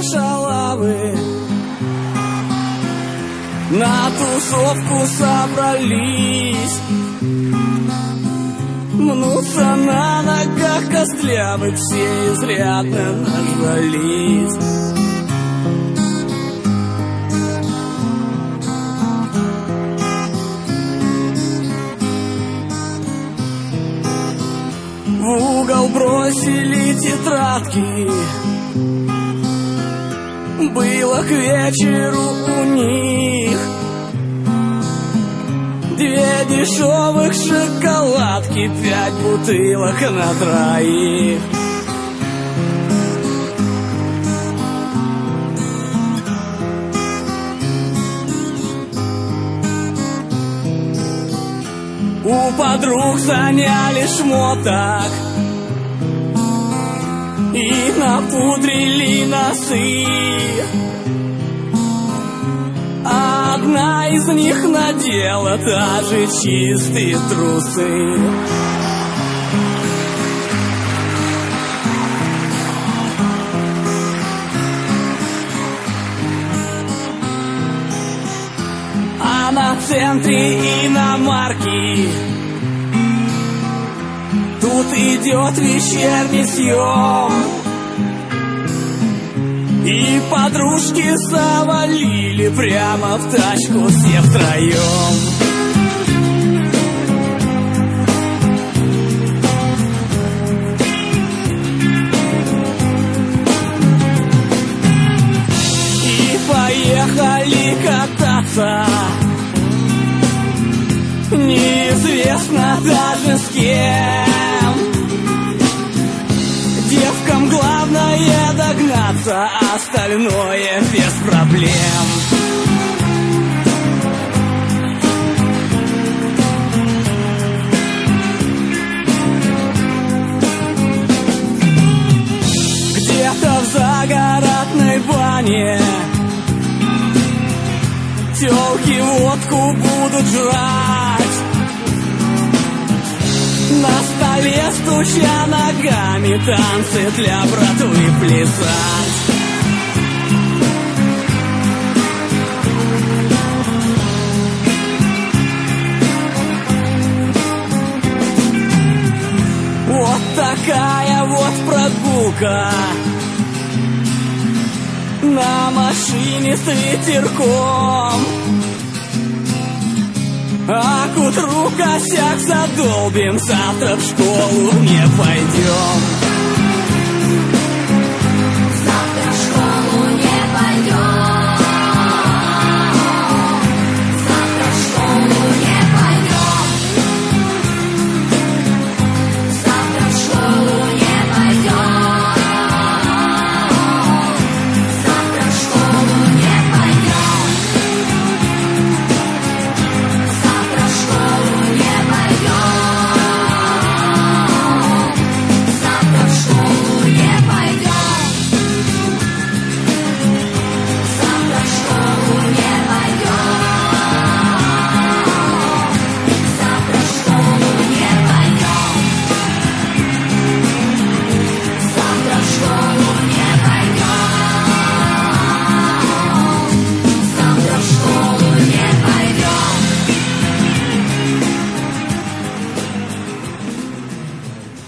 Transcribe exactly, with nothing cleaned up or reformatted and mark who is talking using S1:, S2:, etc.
S1: шалавы на тусовку собрались. Мнутся на ногах костлявых, все изрядно нажрались. В угол бросили тетрадки, было к вечеру у них две дешевых шоколадки, пять бутылок на троих. У подруг заняли шмоток и напудрили носы. Одна из них надела даже чистые трусы. А на центре иномарки тут идет вечерний съем, и подружки завалили прямо в тачку все втроем. И поехали кататься, неизвестно даже с кем. Девкам главное догнаться, остальное без проблем. Где-то в загородной бане тёлки водку будут жрать, на столе стуча ногами, танцы для братвы плясать. Вот такая вот прогулка на машине с ветерком. А к утру косяк задолбим, завтра в школу не пойдем.